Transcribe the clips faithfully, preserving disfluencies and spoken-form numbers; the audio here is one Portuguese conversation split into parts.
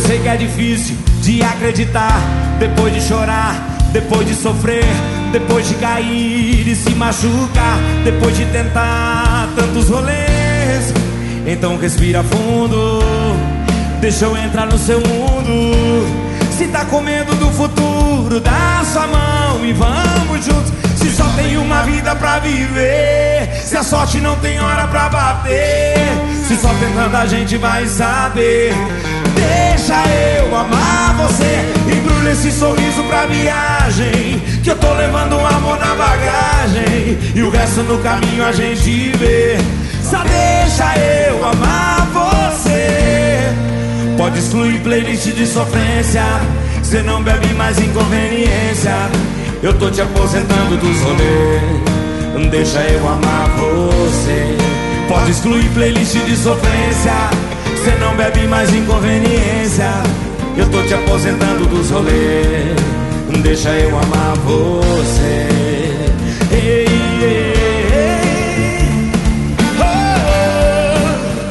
sei que é difícil de acreditar, depois de chorar, depois de sofrer, depois de cair e se machucar, depois de tentar tantos rolês. Então respira fundo, deixa eu entrar no seu mundo. Se tá com medo do futuro, dá sua mão e vamos juntos. Se só tem uma vida pra viver, se a sorte não tem hora pra bater, se só tentando a gente vai saber. Deixa eu amar você, embrulha esse sorriso pra viagem, que eu tô levando um amor na bagagem, e o resto no caminho a gente vê. Só deixa eu amar você. Pode excluir playlist de sofrência, cê não bebe mais inconveniência. Eu tô te aposentando dos rolês, deixa eu amar você. Pode excluir playlist de sofrência, cê não bebe mais inconveniência. Eu tô te aposentando dos rolês, deixa eu amar você. Ei, ei, ei. Oh,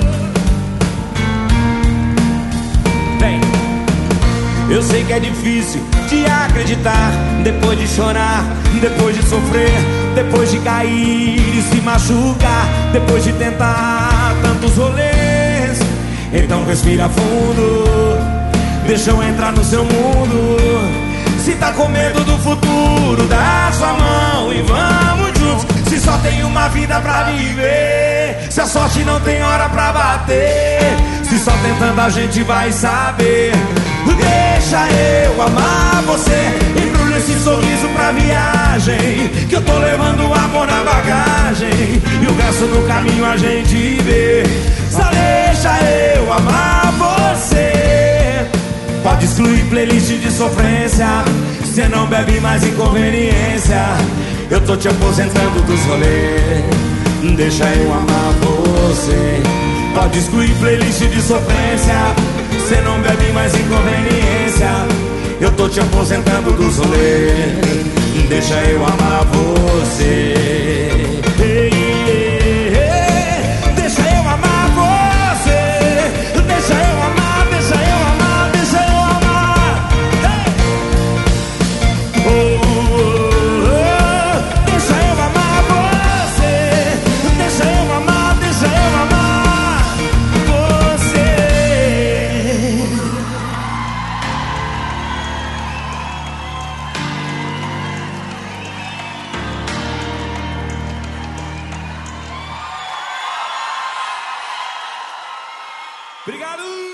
oh. Bem, eu sei que é difícil de acreditar, depois de chorar, depois de sofrer, depois de cair e se machucar, depois de tentar tantos rolês. Então respira fundo, deixa eu entrar no seu mundo. Se tá com medo do futuro, dá sua mão e vamos juntos. Se só tem uma vida pra viver, se a sorte não tem hora pra bater, se só tentando a gente vai saber. Deixa eu amar você, embrulha esse sorriso pra viagem, que eu tô levando o amor na bagagem, e o resto no caminho a gente vê. Só deixa eu amar você. Pode excluir playlist de sofrência, cê não bebe mais inconveniência. Eu tô te aposentando dos rolês, deixa eu amar você. Pode excluir playlist de sofrência, cê não bebe mais inconveniência. Eu tô te aposentando dos rolês, deixa eu amar você. Ei, ei, ei, deixa eu amar você. Deixa eu amar, deixa eu amar, deixa eu amar. Hey. Oh, oh, oh, deixa eu amar você. Deixa eu amar, deixa eu amar você. Obrigado!